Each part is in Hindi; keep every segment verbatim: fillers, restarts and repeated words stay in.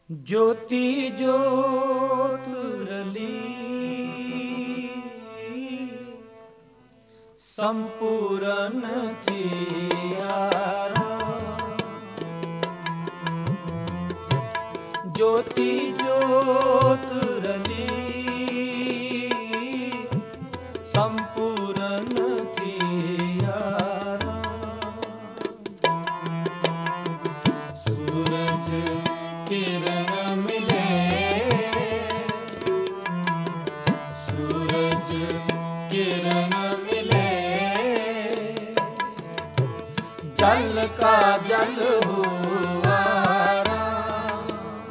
ज्योति ज्योत रली संपूर्ण थियारा। ज्योति ज्योत रली संपूर्ण थियारा। सूरज किरण मिले, सूरज किरण मिले, जल का जल हुआ राम,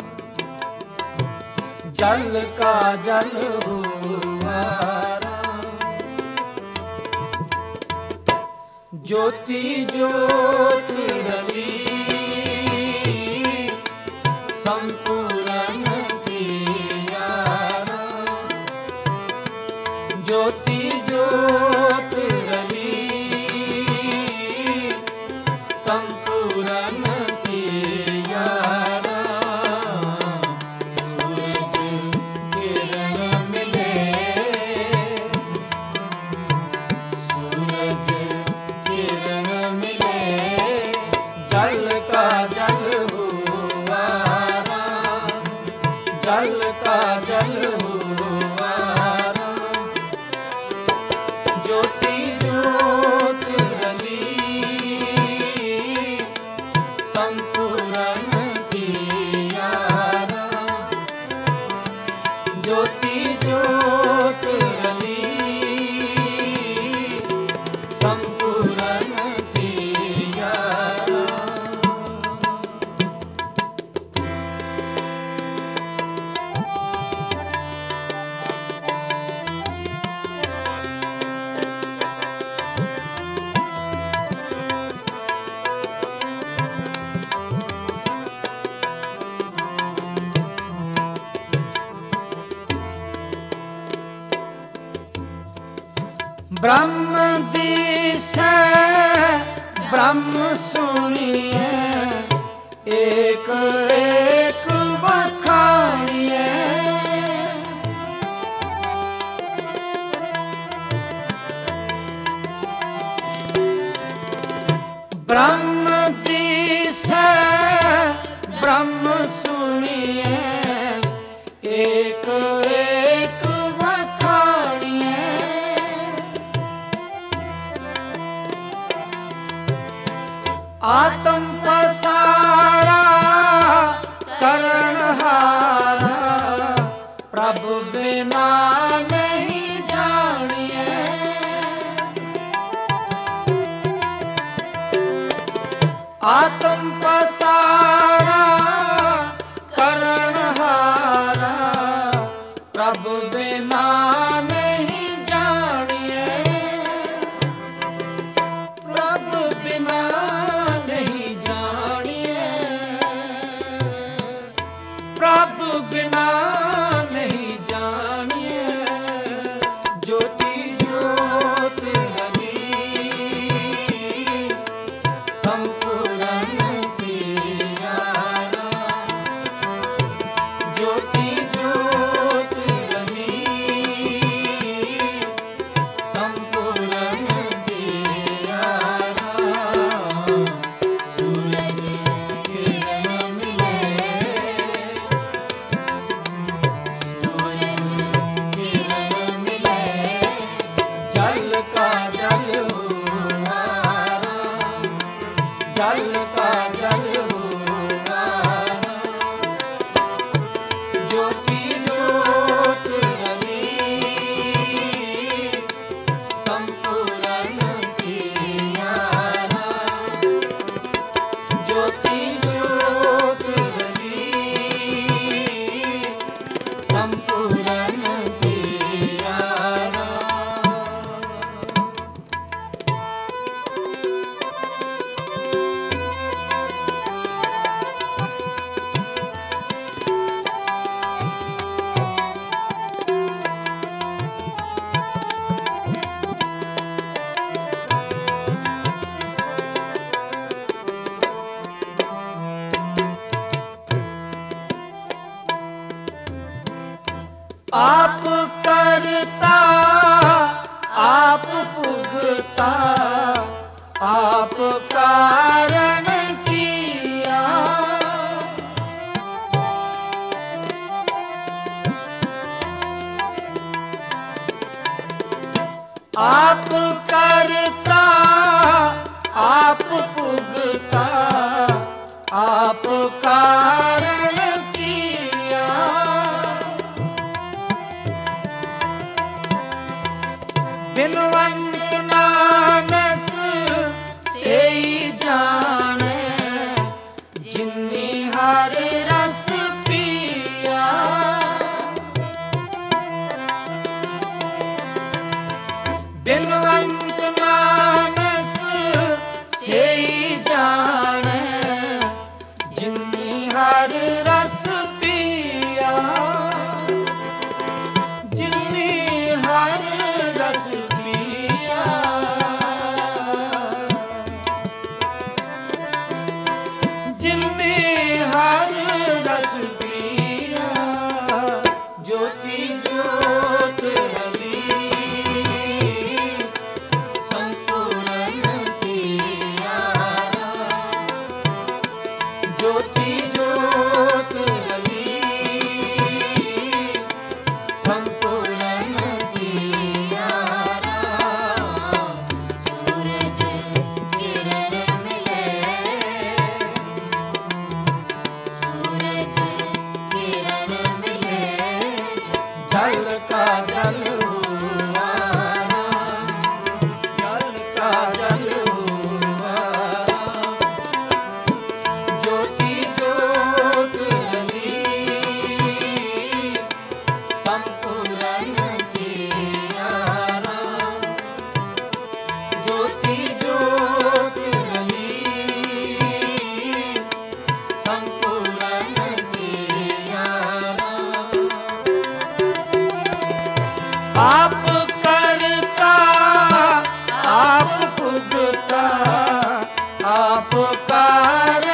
जल का जल हुआ राम। ज्योति ज्योत रली संपूर्ण थियारा। ज्योति ज्योत रली संपूर्ण थियारा। सूरज किरण मिले, सूरज किरण मिले, जल का जल हुआ राम, जल का जल हुआ राम। ज्योति ज्योत रली संपूर्ण थियारा। ज्योति ज्योत रली संपूर्ण थियारा। ब्रह्म दिशा ब्रह्म सुनिए, एक एक बखानिए। ब्रह्म दिशा ब्रह्म सुनिए, एक एक बखानिए। आत्म पसारा करणहारा, प्रभु बिना नहीं जानिए। आत्म पसारा करणहारा, प्रभु बिना नहीं जानिए। प्रभु बिना नहीं जानिए, प्रभु बिना नहीं जानिए। ज्योति ज्योत रली संपूर्ण थियारा। ज्योति ज्योत रली संपूर्ण थियारा। सूरज किरण मिले, सूरज किरण मिले, जल का जल हुआ राम, जल का जल हुआ राम। ज्योति ज्योत रली संपूर्ण थियारा। ज्योति ज्योत रली संपूर्ण थियारा। आप करता आप पुगता आप कारण किया। आप करता आप पुगता आप कारण किया। बिनवंत नानक सेई जाने जिन्नी हर रस पिया। बिनवंत नानक सेई जाने जिन्नी हर रस पिया। जिन्नी हर रस पिया। जिन्नी हर रस पिया। ज्योति ज्योत रली संपूर्ण किया ज्योति ज्योत रली संपूर्ण किया। सूरज किरण मिले सूरज किरण मिले जल का जल हुआ जल का जल हुआ। ज्योति ज्योत रली संपूर्ण किया ज्योति ज्योत रली संपूर्ण किया। आप करता आप पुगता आप कारण